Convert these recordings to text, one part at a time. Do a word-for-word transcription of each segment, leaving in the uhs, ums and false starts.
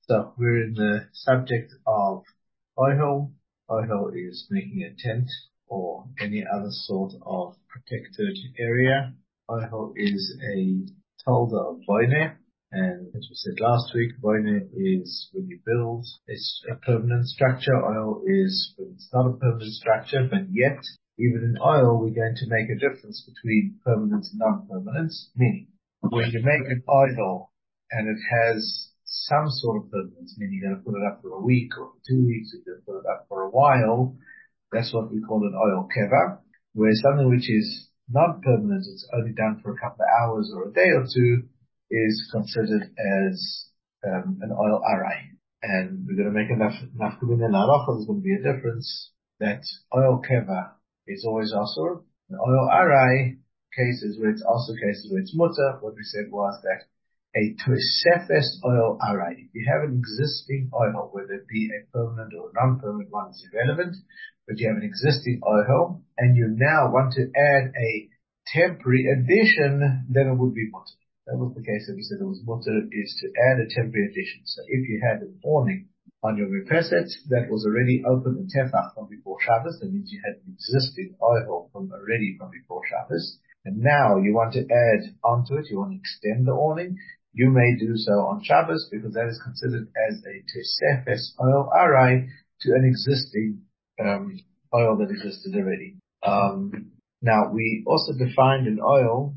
So we're in the subject of oihel. Oihel is making a tent or any other sort of protected area. Oihel is a tolda of boine, and as we said last week, boine is when you build a permanent structure. Oihel is when it's not a permanent structure, but yet even in oihel we're going to make a difference between permanent and non-permanent. Meaning, when you make an oihel and it has some sort of permanence, meaning you're going to put it up for a week or for two weeks, or you're going to put it up for a while, that's what we call an oihel keva. Whereas something which is not permanent, it's only done for a couple of hours or a day or two, is considered as um, an oihel arai. And we're going to make enough enough kumina laracha. There's going to be a difference that oihel keva is always asur. An oihel arai cases where it's also cases where it's mutter. What we said was that a tosefes oihel arai. If you have an existing oihel, whether it be a permanent or a non-permanent one, is irrelevant, but you have an existing oihel and you now want to add a temporary addition, then it would be mutter. That was the case that we said it was mutter, is to add a temporary addition. So if you had an awning on your Merpeset that was already open and tefach from before Shabbos, that means you had an existing oihel from already from before Shabbos, and now you want to add onto it, you want to extend the awning, you may do so on Shabbos, because that is considered as a tosefes oihel arai to an existing um, oihel that existed already. Um, now, we also defined an oihel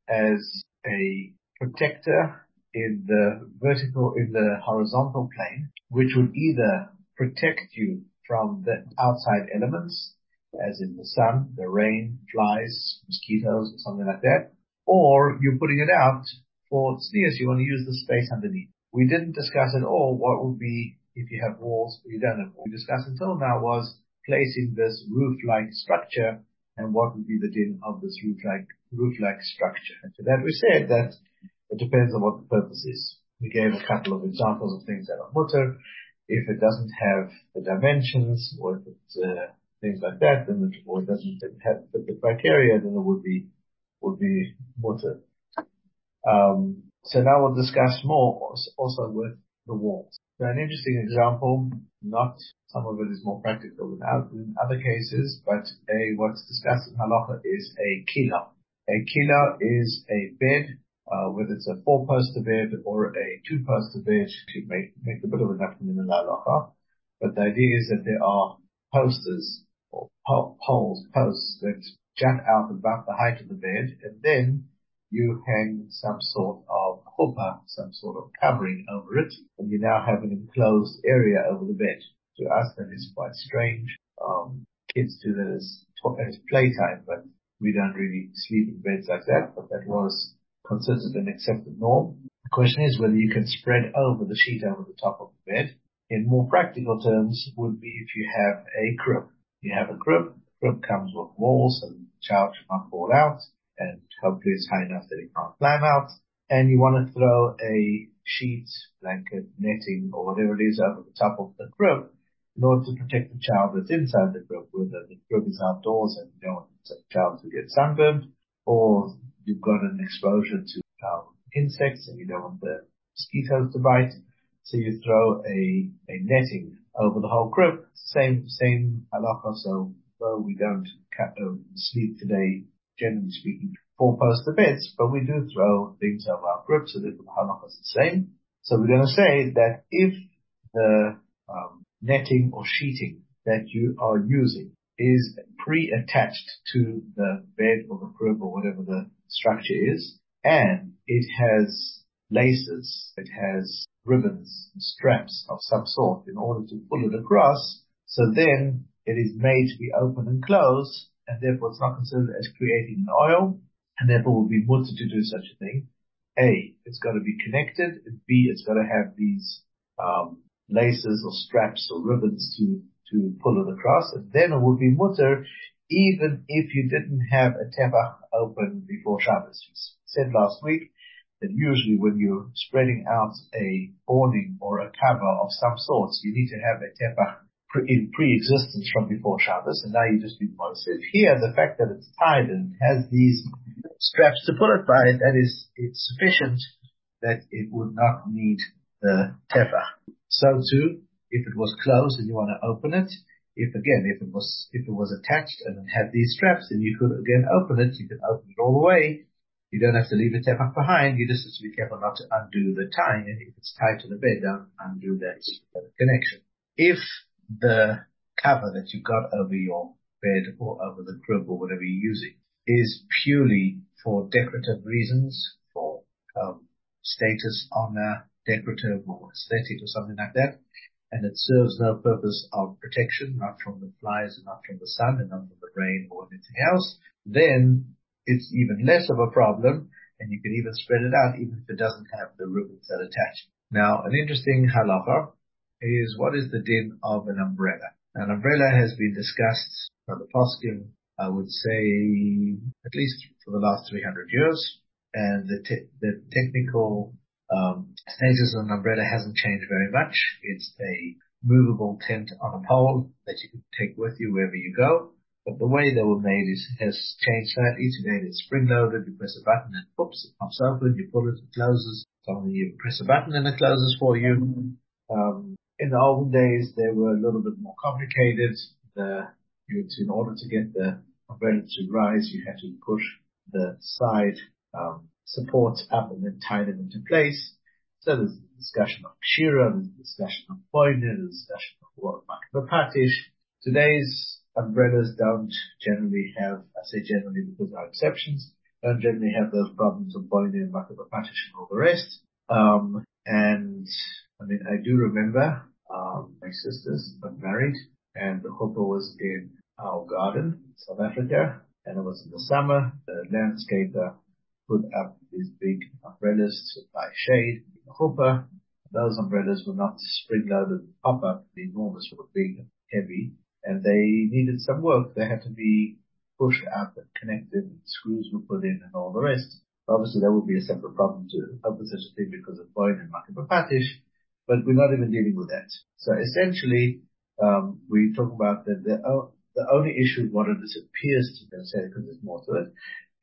as a protector in the vertical, in the horizontal plane, which would either protect you from the outside elements, as in the sun, the rain, flies, mosquitoes, or something like that, or you're putting it out for tznius, you want to use the space underneath. We didn't discuss at all what would be if you have walls or you don't have walls. What we discussed until now was placing this roof-like structure and what would be the din of this roof-like roof-like structure. And to that we said that it depends on what the purpose is. We gave a couple of examples of things that are mutter. If it doesn't have the dimensions, or if it's uh, things like that, then it, or it doesn't have fit the criteria, then it would be would be mutter. Um, so now we'll discuss more also with the walls. So an interesting example, not some of it is more practical than in other cases, but a what's discussed in halacha is a kila. A kila is a bed, uh, whether it's a four-poster bed or a two-poster bed, to make make a bit of a nafkin in the halacha. But the idea is that there are posters or po- poles, posts that jut out about the height of the bed, and then you hang some sort of chuppah, some sort of covering over it, and you now have an enclosed area over the bed. To us, that is quite strange. Um, kids do that as, as playtime, but we don't really sleep in beds like that, but that was considered an accepted norm. The question is whether you can spread over the sheet over the top of the bed. In more practical terms, would be if you have a crib. You have a crib, the crib comes with walls, and the child should not fall out, and hopefully it's high enough that it can't climb out, and you want to throw a sheet, blanket, netting, or whatever it is over the top of the crib in order to protect the child that's inside the crib, whether the crib is outdoors and you don't want the child to get sunburned, or you've got an exposure to um, insects and you don't want the mosquitoes to bite, so you throw a, a netting over the whole crib. Same, same halacha, so though we don't uh, sleep today, generally speaking, four-poster beds, but we do throw things over our crib, so that the halacha is the same. So we're going to say that if the um, netting or sheeting that you are using is pre-attached to the bed or the crib or whatever the structure is, and it has laces, it has ribbons, straps of some sort in order to pull it across, so then it is made to be open and closed, and therefore it's not considered as creating an oihel, and therefore will be mutter to do such a thing. A, it's got to be connected, and B, it's got to have these um, laces or straps or ribbons to to pull it across, and then it would be mutter even if you didn't have a tefach open before Shabbos. We said last week that usually when you're spreading out a awning or a cover of some sort, you need to have a tefach in pre-existence from before Shabbos, and now you just do moisid. Here, the fact that it's tied and has these straps to pull it by, that is, it's sufficient that it would not need the tefach. So too, if it was closed and you want to open it, if again, if it was, if it was attached and it had these straps, then you could again open it. You can open it all the way. You don't have to leave it up behind. You just have to be careful not to undo the tying. And if it's tied to the bed, don't undo that connection. If the cover that you got over your bed or over the crib or whatever you're using is purely for decorative reasons, for um, status, honor, decorative or aesthetic or something like that, and it serves no purpose of protection, not from the flies and not from the sun and not from the rain or anything else, then it's even less of a problem, and you can even spread it out even if it doesn't have the ribbons that attach. Now, an interesting halacha is what is the din of an umbrella? An umbrella has been discussed by the poskim, I would say, at least for the last three hundred years, and the, te- the technical um, status of an umbrella hasn't changed very much. It's a movable tent on a pole that you can take with you wherever you go. But the way they were made is, has changed slightly. Today it's spring-loaded. You press a button and whoops, it pops open. You pull it, it closes. Suddenly you press a button and it closes for you. Um, in the olden days, they were a little bit more complicated. The, you, in order to get the umbrella to rise, you had to push the side um, supports up and then tie them into place. So there's a discussion of Kshira, there's a discussion of Boiner, there's a discussion of what Makba Patish. Today's umbrellas don't generally have, I say generally because there are exceptions, don't generally have those problems of Boiner and Makba Patish and all the rest. Um, and I mean, I do remember um, my sisters got married and the chuppah was in our garden, South Africa, and it was in the summer. The landscaper put up these big umbrellas to apply shade in the chuppah. Those umbrellas were not spring-loaded pop-up, enormous, were big and heavy, and they needed some work. They had to be pushed up and connected, and screws were put in and all the rest. Obviously, that would be a separate problem to open such a thing because of Boin and Makba Patish, but we're not even dealing with that. So essentially, um, we talk about that the, oh, the only issue with what it appears to be, say, because there's more to it,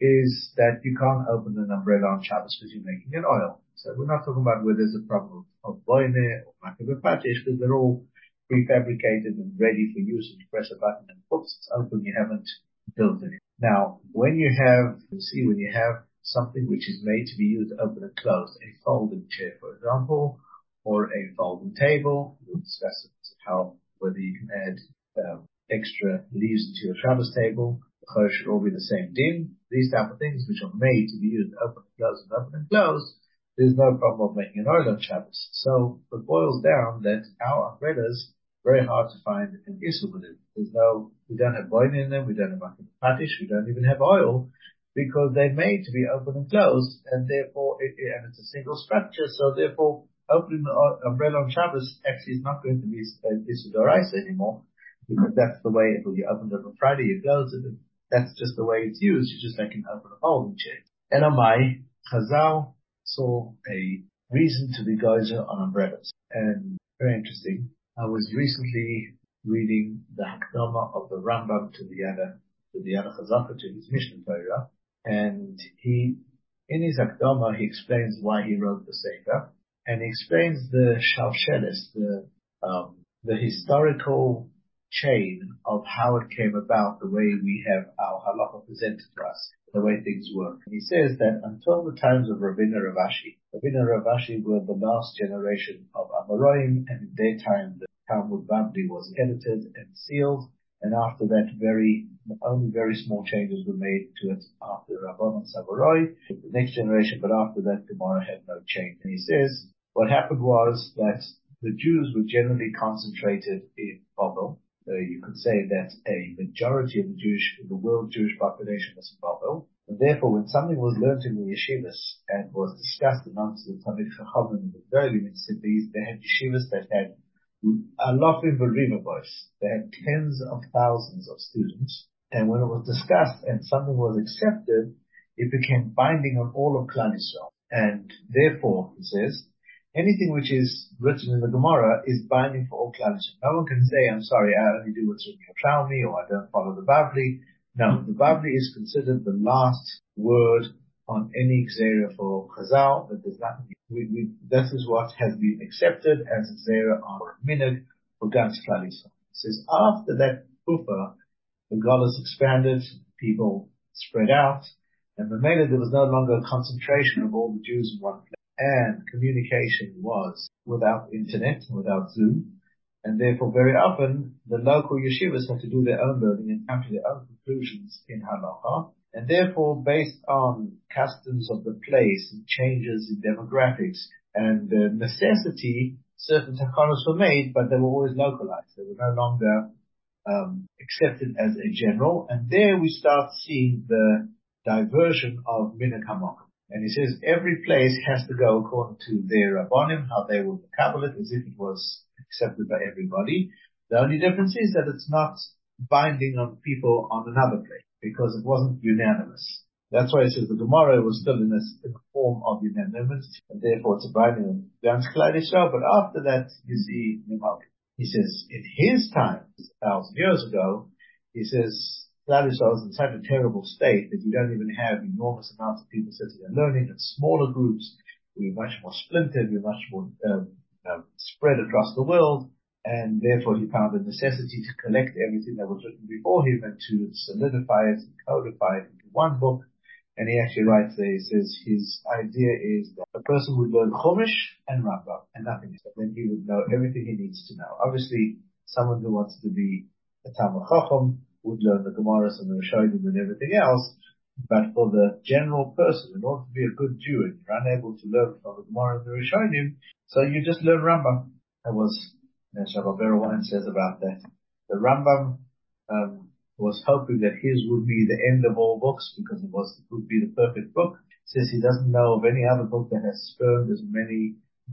is that you can't open an umbrella on Shabbos because you're making an oil. So we're not talking about whether there's a problem of Boine or Makba Patish, because they're all prefabricated and ready for use, and you press a button and oops, it's open, you haven't built it. Now, when you have, you see, when you have something which is made to be used open and closed, a folding chair, for example, or a folding table, we'll discuss how, whether you can add um, extra leaves into your Shabbos table. The chor should all be the same din. These type of things which are made to be used open and close and open and close, there's no problem of making an oil on Shabbos. So it boils down that our umbrellas, very hard to find an issue with it. There's no, we don't have boin in them, we don't have Makba Patish, we don't even have oil, because they're made to be open and closed, and therefore, it, and it's a single structure, so therefore, opening the umbrella on Shabbos actually is not going to be an issue d'oraisa anymore, because that's the way it will be opened up on Friday, you close it, and that's just the way it's used. You just like an open a folding chair. And on my Chazal saw a reason to be geyser on umbrellas. And very interesting. I was recently reading the Hakdama of the Rambam to the Yada, to the Yada Chazaka, to his Mishnah Torah. And he, in his Hakdama, he explains why he wrote the Sefer. And he explains the Shalshelis, the, um, the historical chain of how it came about, the way we have our halacha presented to us, the way things work. And he says that until the times of Ravina Rav Ashi, Ravina Rav Ashi were the last generation of Amoraim, and in their time the Talmud Bavli was edited and sealed, and after that very, only very small changes were made to it after Rabban and Savaroi, the next generation, but after that Gemara had no change. And he says, what happened was that the Jews were generally concentrated in Babel. Uh, you could say that a majority of the Jewish, the world Jewish population was in Babel. And therefore, when something was learned in the yeshivas and was discussed amongst the Talmid Chachamim and the very limited cities, they had yeshivas that had a lot of boys. They had tens of thousands of students. And when it was discussed and something was accepted, it became binding on all of Klal Yisrael. And therefore, he says, anything which is written in the Gemara is binding for all Klal Yisrael. No one can say, I'm sorry, I only do what's written in Yerushalmi, or I don't follow the Bavli. No, the Bavli is considered the last word on any Xera for Chazal, that there's nothing. We, we, this is what has been accepted as a Xera or a minhag for Gans Klal Yisrael. It says after that Kufa, the Golas expanded, people spread out, and the Mela, there was no longer a concentration of all the Jews in one place. And communication was without internet, without Zoom, and therefore very often the local yeshivas had to do their own learning and come to their own conclusions in halacha, and therefore based on customs of the place and changes in demographics and uh, necessity, certain takanos were made, but they were always localized. They were no longer um, accepted as a general, and there we start seeing the diversion of minhag hamakom. And he says every place has to go according to their rabbanim, how they will kabbalah it, as if it was accepted by everybody. The only difference is that it's not binding on people on another place, because it wasn't unanimous. That's why it says the Gemara was still in, this, in the form of unanimous, and therefore it's a binding on Gans Klal Yisrael. But after that, you see, he says, in his time, a thousand years ago, he says, Klal Yisrael is in such a terrible state that you don't even have enormous amounts of people sitting and learning. It's smaller groups. We're much more splintered. We're much more um, um, spread across the world. And therefore he found the necessity to collect everything that was written before him and to solidify it and codify it into one book. And he actually writes there, he says his idea is that a person would learn Chumash and Rambam and nothing else. Then he would know everything he needs to know. Obviously, someone who wants to be a Talmud Chacham would learn the Gemaras and the Rishonim and everything else. But for the general person, in order to be a good Jew, and you're unable to learn from the Gemara and the Rishonim, so you just learn Rambam. That was, as Rabbi Berowine says about that. The Rambam um, was hoping that his would be the end of all books, because it was it would be the perfect book. He says he doesn't know of any other book that has spurned as many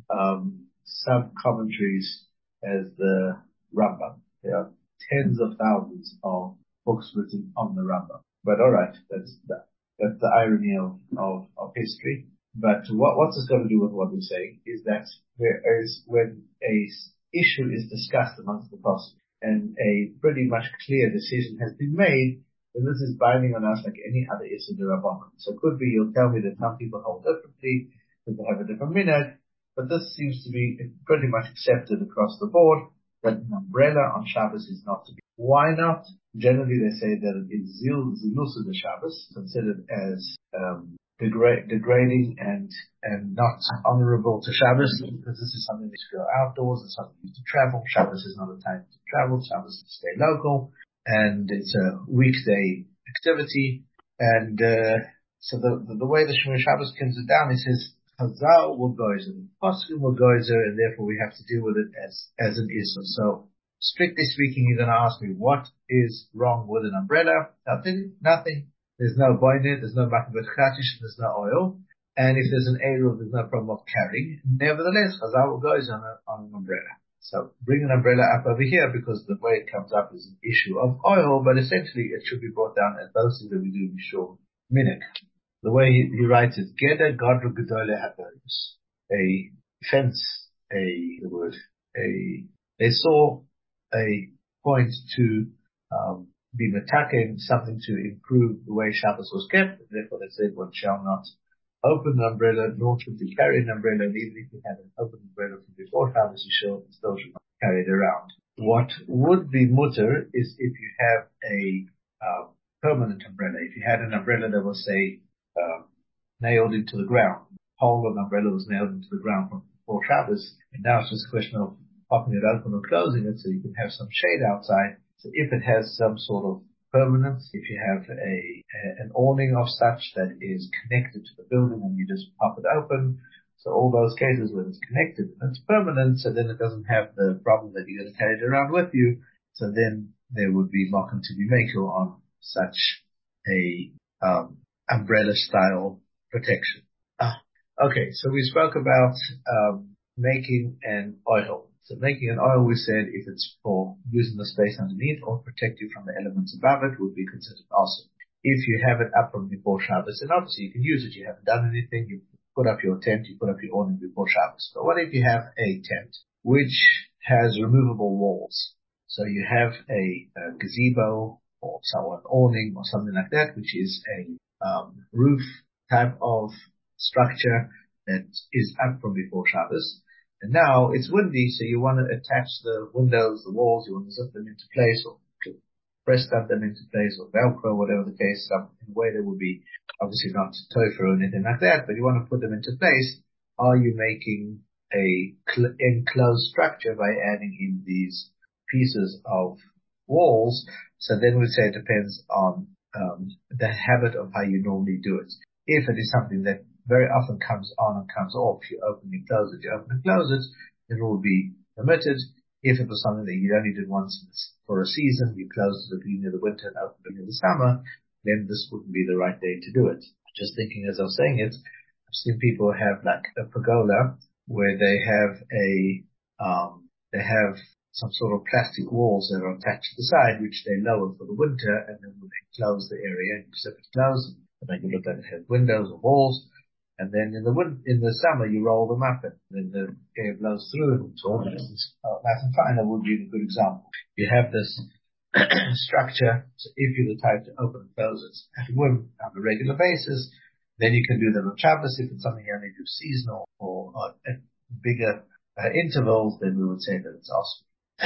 um, sub-commentaries as the Rambam. There are tens of thousands of books written on the Rambam. But all right, that's the, that's the irony of, of, of history. But what, what's this got to do with what we're saying is that whereas when a issue is discussed amongst the Poskim and a pretty much clear decision has been made, then this is binding on us like any other issue in the Rabbanon. So it could be you'll tell me that some people hold differently, that they have a different minhag, but this seems to be pretty much accepted across the board that an umbrella on Shabbos is not to be. Why not? Generally they say that it is zil zilus of the Shabbos, considered as um, degra- degrading and and not honorable to Shabbos, because this is something that you go outdoors, it's something you to travel. Shabbos is not a time to travel, Shabbos is to stay local, and it's a weekday activity. And uh, so the, the the way the Shemir Shabbos comes it down, it says Chazal will goizer, Poskim will goizer, and therefore we have to deal with it as as an issue. So strictly speaking, you're going to ask me what is wrong with an umbrella. Nothing, nothing. There's no boinet, there's no makabet chatish, there's no oil. And if there's an eruv, there's no problem of carrying. Nevertheless, Chazal goes on, a, on an umbrella. So bring an umbrella up over here, because the way it comes up is an issue of oil, but essentially it should be brought down as those things that we do b'shul minhag. The way he, he writes it, Geder Gadol Gedole Haberis, a fence, a the word, a they saw a point to um, be metaking, something to improve the way Shabbos was kept, and therefore they said one shall not open an umbrella, nor should you carry an umbrella, and even if you had an open umbrella from before Shabbos, you should, still should not carry it around. What would be mutter is if you have a uh, permanent umbrella. If you had an umbrella that was, say, uh, nailed into the ground, the whole of the umbrella was nailed into the ground from before Shabbos, and now it's just a question of popping it open or closing it so you can have some shade outside. So if it has some sort of permanence, if you have a, a an awning of such that is connected to the building and you just pop it open, so all those cases where it's connected and it's permanent, so then it doesn't have the problem that you're going to carry it around with you, so then there would be mokum to be maker on such a um, umbrella style protection. Ah, okay, so we spoke about um, making an oil. So making an oil, we said, if it's for using the space underneath or protect you from the elements above it, would be considered awesome. If you have it up from before Shabbos, then obviously you can use it. You haven't done anything. You put up your tent, you put up your awning before Shabbos. But what if you have a tent which has removable walls? So you have a, a gazebo or some an awning or something like that, which is a um, roof type of structure that is up from before Shabbos. And now it's windy, so you want to attach the windows, the walls, you want to zip them into place or to press them into place or Velcro, whatever the case, some in a way that would be obviously not tofu or anything like that, but you want to put them into place. Are you making a cl- enclosed structure by adding in these pieces of walls? So then we'd say it depends on um, the habit of how you normally do it. If it is something that very often comes on and comes off, you open and close it, you open and close it, it will be permitted. If it was something that you only did once for a season, you closed it at the beginning of the winter and opened it in the summer, then this wouldn't be the right day to do it. Just thinking as I was saying it, I've seen people have like a pergola where they have a, um, they have some sort of plastic walls that are attached to the side, which they lower for the winter, and then when they close the area, and zip it closed, and make it look like it has windows or walls, and then in the win- in the summer you roll them up, and then the air blows through it. It's all nice and fine. That would be a good example. You have this structure, so if you're the type to open and close it at whim on a regular basis, then you can do that on Shabbos. If it's something you only do seasonal or, or at bigger uh, intervals, then we would say that it's awesome.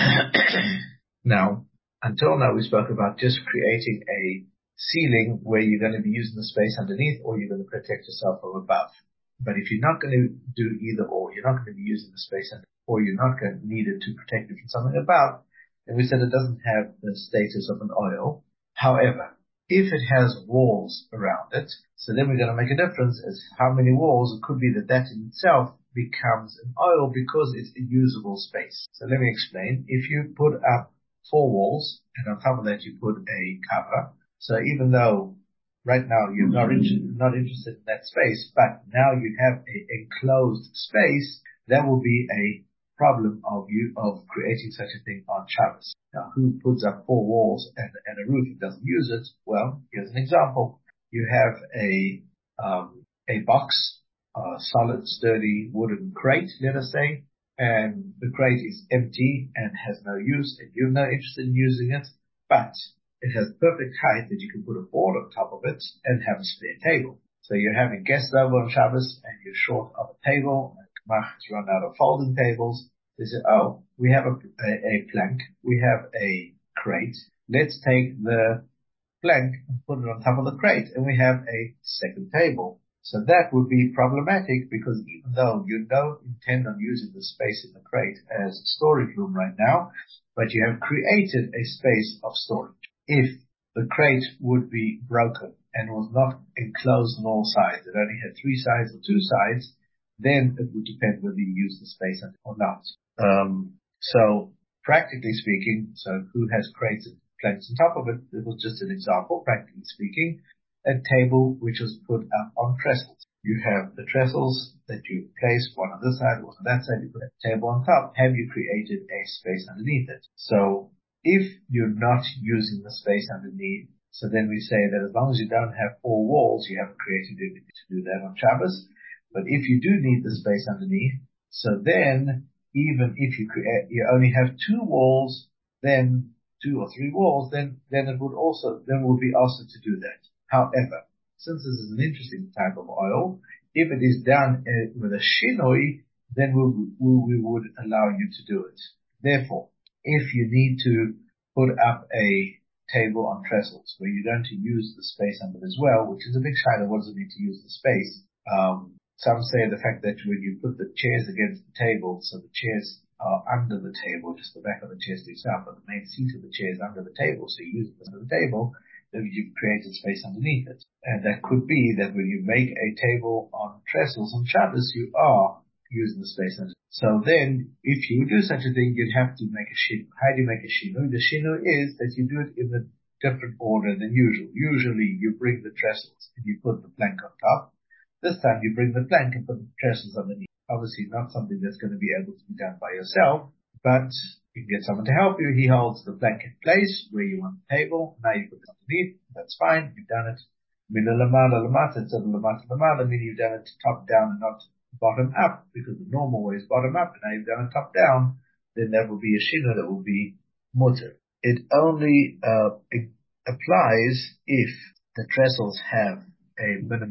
Now, until now we spoke about just creating a ceiling where you're going to be using the space underneath or you're going to protect yourself from above. But if you're not going to do either or, you're not going to be using the space underneath or you're not going to need it to protect you from something above, then we said it doesn't have the status of an oil. However, if it has walls around it, so then we're going to make a difference as how many walls. It could be that that in itself becomes an oil because it's a usable space. So let me explain. If you put up four walls and on top of that you put a cover, so even though right now you're not, in, not interested in that space, but now you have an enclosed space, that will be a problem of you of creating such a thing on Shabbos. Now, who puts up four walls and, and a roof and doesn't use it? Well, here's an example. You have a um, a box, a solid, sturdy wooden crate, let us say, and the crate is empty and has no use, and you're not interested in using it, but it has perfect height that you can put a board on top of it and have a spare table. So you're having guests over on Shabbos and you're short of a table, and Kamach has run out of folding tables. They say, oh, we have a, a, a plank, we have a crate, let's take the plank and put it on top of the crate, and we have a second table. So that would be problematic because even though you don't intend on using the space in the crate as a storage room right now, but you have created a space of storage. If the crate would be broken and was not enclosed on all sides, it only had three sides or two sides, then it would depend whether you use the space or not. Um, so practically speaking, so who has crates and planks on top of it? It was just an example, practically speaking, a table which was put up on trestles. You have the trestles that you place, one on this side, one on that side, you put a table on top. Have you created a space underneath it? So if you're not using the space underneath, so then we say that as long as you don't have four walls, you haven't created anything to do that on Shabbos. But if you do need the space underneath, so then even if you create, you only have two walls, then two or three walls, then, then it would also, then would be asked to do that. However, since this is an interesting type of oil, if it is done uh, with a shinoi, then we, we, we would allow you to do it. Therefore, if you need to put up a table on trestles where you're going to use the space under it as well, which is a big shayla, what does it mean to use the space? Um, some say the fact that when you put the chairs against the table, so the chairs are under the table, just the back of the chairs to yourself, but the main seat of the chair is under the table, so you use it under the table, then you've created space underneath it. And that could be that when you make a table on trestles on Shabbos, you are using the space underneath. So then, if you do such a thing, you'd have to make a shinu. How do you make a shinu? The shinu is that you do it in a different order than usual. Usually, you bring the trestles and you put the plank on top. This time, you bring the plank and put the trestles underneath. Obviously, not something that's going to be able to be done by yourself, but you can get someone to help you. He holds the plank in place where you want the table. Now you put it underneath. That's fine. You've done it. Mina lamala lamata instead of lamata lamala, meaning you've done it top down and not bottom up, because the normal way is bottom up, and now you've done it top down, then that will be a shina that will be mutter. It only uh, it applies if the trestles have a minimum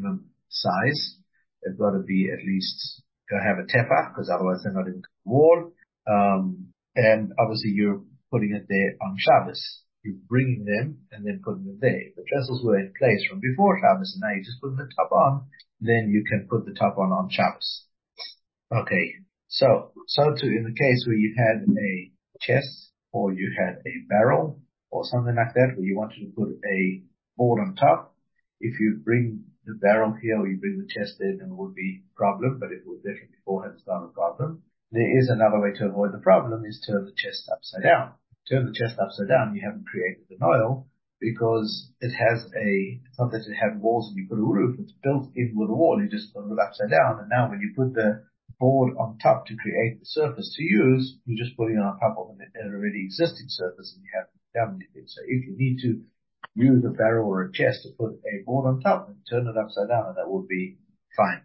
size. They've got to be at least go have a tefach, because otherwise they're not in the wall. Um, and obviously you're putting it there on Shabbos. You're bringing them and then putting them there. If the trestles were in place from before Shabbos and now you're just putting the top on, then you can put the top on on Shabbos. Okay. So, so too in the case where you had a chest or you had a barrel or something like that where you wanted to put a board on top, if you bring the barrel here or you bring the chest there, then it would be a problem, but if it was different beforehand, it's not a problem. There is another way to avoid the problem, is turn the chest upside down. Turn the chest upside down, you haven't created an oil, because it has a, it's not that it had walls and you put a roof, it's built in with a wall, you just put it upside down, and now when you put the board on top to create the surface to use, you're just putting it on top of an already existing surface and you haven't done anything. So if you need to use a barrel or a chest to put a board on top and turn it upside down, and that would be fine.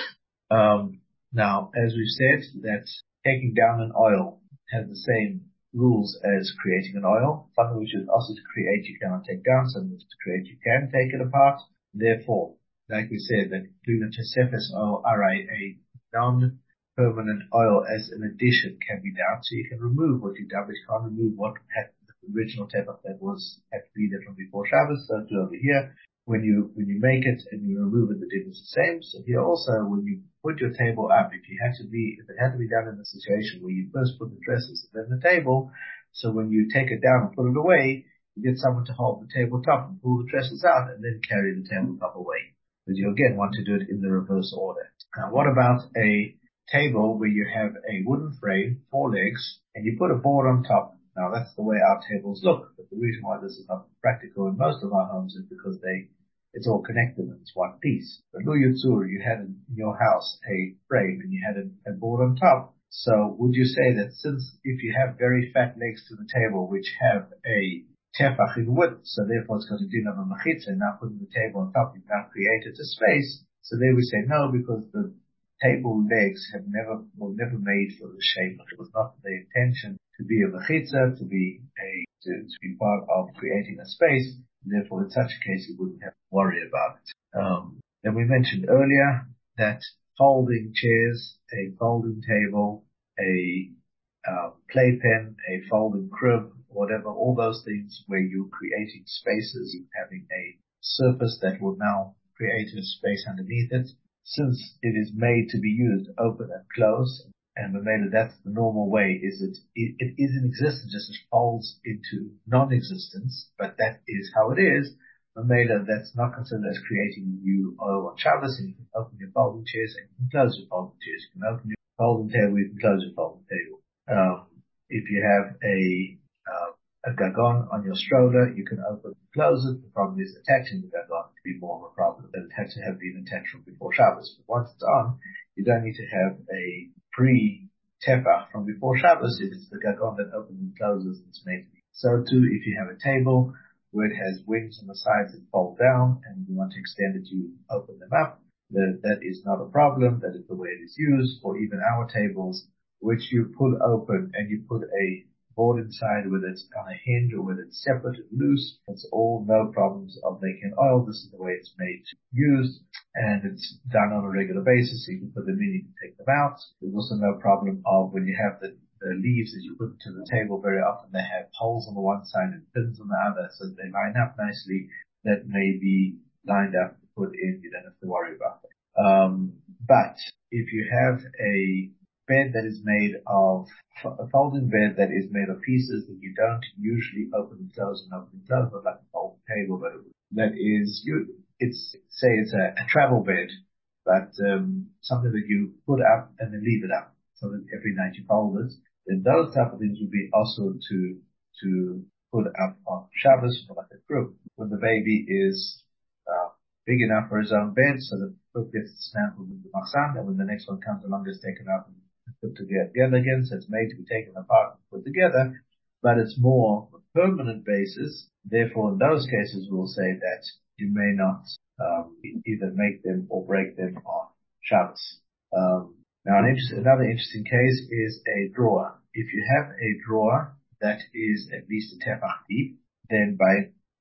Um, now, as we've said, that taking down an oil has the same rules as creating an oil. Something which is also to create, you cannot take down. Something which is to create, you can take it apart. Therefore, like we said, that Gluna Tesefes oil, a non-permanent oil as an addition can be done. So you can remove what you done, but you can't remove what had the original tefach that was had to be there from before Shabbos. So do over here. When you, when you make it and you remove it, the din is the same. So here also, when you put your table up, if you had to be, if it had to be done in a situation where you first put the dresses and then the table, so when you take it down and put it away, you get someone to hold the tabletop and pull the dresses out and then carry the tabletop away. But you again want to do it in the reverse order. Now, what about a table where you have a wooden frame, four legs, and you put a board on top? Now, that's the way our tables look, but the reason why this is not practical in most of our homes is because they, it's all connected and it's one piece. But Lu Yutzur, you had in your house a frame and you had a, a board on top. So would you say that since if you have very fat legs to the table which have a tefach in width, so therefore it's got a din of a machitza, and now putting the table on top, you've now created a space. So there we say no, because the table legs have never, were never made for the shape. It was not the intention to be a mechitza, to be a, to, to be part of creating a space. Therefore, in such a case, you wouldn't have to worry about it. Um, then we mentioned earlier that folding chairs, a folding table, a uh, playpen, a folding crib, whatever, all those things where you're creating spaces, having a surface that will now create a space underneath it. Since it is made to be used open and close, and Mamela, that's the normal way, is it, it, it is in existence, just it folds into non-existence, but that is how it is. Mamela, that's not considered as creating new oil on Shabbos, and you can open your folding chairs and you can close your folding chairs. You can open your folding table, you can close your folding table. Um, if you have a, uh, a gagon on your stroller, you can open and close it. The problem is attaching the gagon to be more of a problem. It has to have been attached from before Shabbos. But once it's on, you don't need to have a pre-tefach from before Shabbos. If it's the gagon that opens and closes, it's made to be. So too, if you have a table where it has wings on the sides that fold down and you want to extend it, you open them up. The, that is not a problem. That is the way it is used. Or even our tables, which you pull open and you put a board inside, whether it's on a hinge or whether it's separate and loose. It's all no problems of making oil. This is the way it's made to be used, and it's done on a regular basis. So you can put them in, you can take them out. There's also no problem of when you have the, the leaves that you put to the table, very often they have holes on the one side and pins on the other, so they line up nicely. That may be lined up to put in. You don't have to worry about it. Um, but if you have a bed that is made of, a folding bed that is made of pieces that you don't usually open and close and open and close, not like a folding table, but that is, you, it's, say it's a, a travel bed, but, um, something that you put up and then leave it up, so that every night you fold it, then those type of things would be also to, to put up on Shabbos for like a group. When the baby is, uh, big enough for his own bed, so that the cook gets dismantled with the machzan, and when the next one comes along, it's taken up and put together again, so it's made to be taken apart and put together, but it's more on a permanent basis. Therefore, in those cases, we'll say that you may not um, either make them or break them on Shabbos. Um, now, an inter- another interesting case is a drawer. If you have a drawer that is at least a tefach deep, then by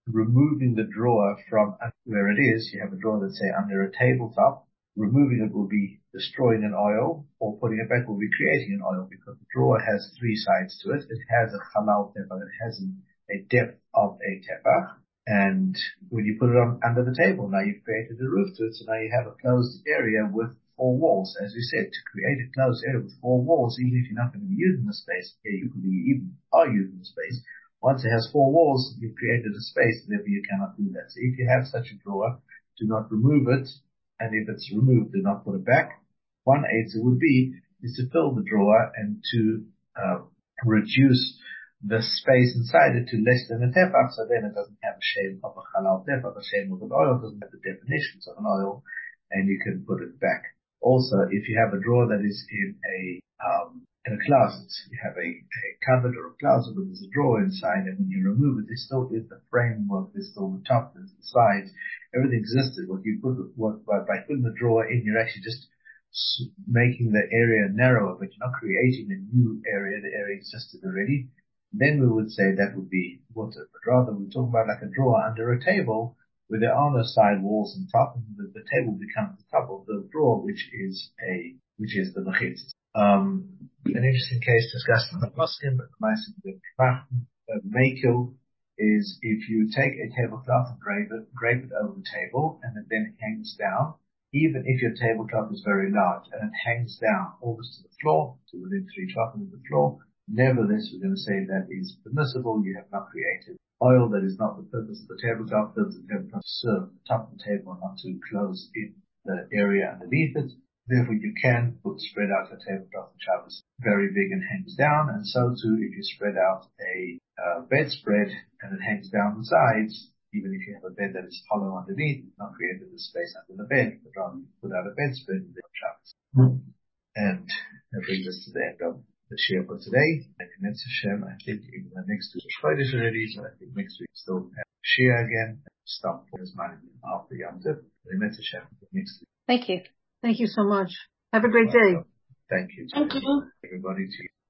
removing the drawer from where it is. You have a drawer that's, say, under a tabletop. Removing it will be destroying an oil, or putting it back will be creating an oil, because the drawer has three sides to it. It has a halal tefah, it has a depth of a tefah. And when you put it on under the table, now you've created a roof to it, so now you have a closed area with four walls. As we said, to create a closed area with four walls, even if you're not going to be using the space, yeah, you could be even are using the space. Once it has four walls, you've created a space, therefore you cannot do that. So if you have such a drawer, do not remove it, and if it's removed, do not put it back. One answer would be is to fill the drawer and to uh, reduce the space inside it to less than a tefach, so then it doesn't have a shame of a halal tefach. The shame of an oil doesn't have the definitions of an oil, and you can put it back. Also, if you have a drawer that is in a um, in a closet, you have a, a cupboard or a closet where there's a drawer inside, and when you remove it, there still is the framework, there's still the top, there's the sides, everything existed. What you put, what by, by putting the drawer in, you're actually just making the area narrower, but you're not creating a new area. The area existed already. Then we would say that would be water, but rather we're talking about like a drawer under a table where there are no side walls and top, and the, the table becomes the top of the drawer, which is a which is the mechitz. Um, an interesting case discussed in the Muslim, but the Makil is if you take a tablecloth and drape it, drape it over the table, and it then hangs down. Even if your tablecloth is very large and it hangs down almost to the floor, to within three tefachim of the floor, nevertheless, we're going to say that is permissible. You have not created oil. That is not the purpose of the tabletop. The tabletop to serve the top of the table, not to close in the area underneath it. Therefore, you can put spread out a tabletop on Shabbos very big and hangs down, and so too if you spread out a uh, bedspread and it hangs down the sides. Even if you have a bed that is hollow underneath, it's not created the space under the bed, but rather you put out a bedspread and then Shabbos. Mm-hmm. And that brings us to the end of the share for today. And in Hashem, I think in the next week, Fridays already, so I think next week still have share again. Stop for this money after Yom Tov. And in Hashem, next week. Thank you. Thank you so much. Have a great day. Thank you. Thank you. Everybody to you.